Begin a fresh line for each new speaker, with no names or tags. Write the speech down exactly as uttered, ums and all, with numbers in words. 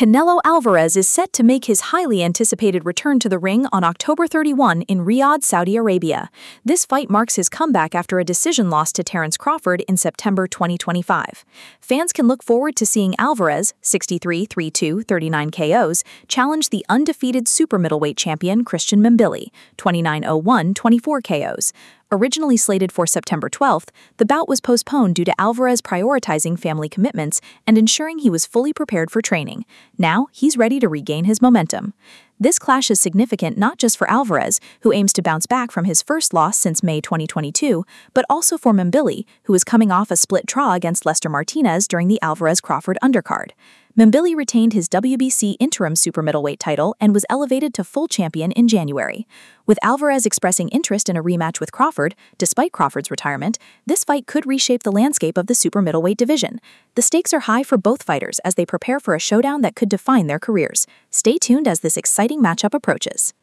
Canelo Alvarez is set to make his highly anticipated return to the ring on October thirty-first in Riyadh, Saudi Arabia. This fight marks his comeback after a decision loss to Terence Crawford in September twenty twenty-five. Fans can look forward to seeing Alvarez, sixty-three, thirty-two, thirty-nine K Os, challenge the undefeated super middleweight champion Christian Mbili, twenty-nine oh one, twenty-four K Os. Originally slated for September twelfth, the bout was postponed due to Alvarez prioritizing family commitments and ensuring he was fully prepared for training. Now, he's ready to regain his momentum. This clash is significant not just for Alvarez, who aims to bounce back from his first loss since May twenty twenty-two, but also for Mbili, who is coming off a split draw against Lester Martinez during the Alvarez-Crawford undercard. Mbili retained his W B C interim super middleweight title and was elevated to full champion in January. With Alvarez expressing interest in a rematch with Crawford, despite Crawford's retirement, this fight could reshape the landscape of the super middleweight division. The stakes are high for both fighters as they prepare for a showdown that could define their careers. Stay tuned as this exciting matchup approaches.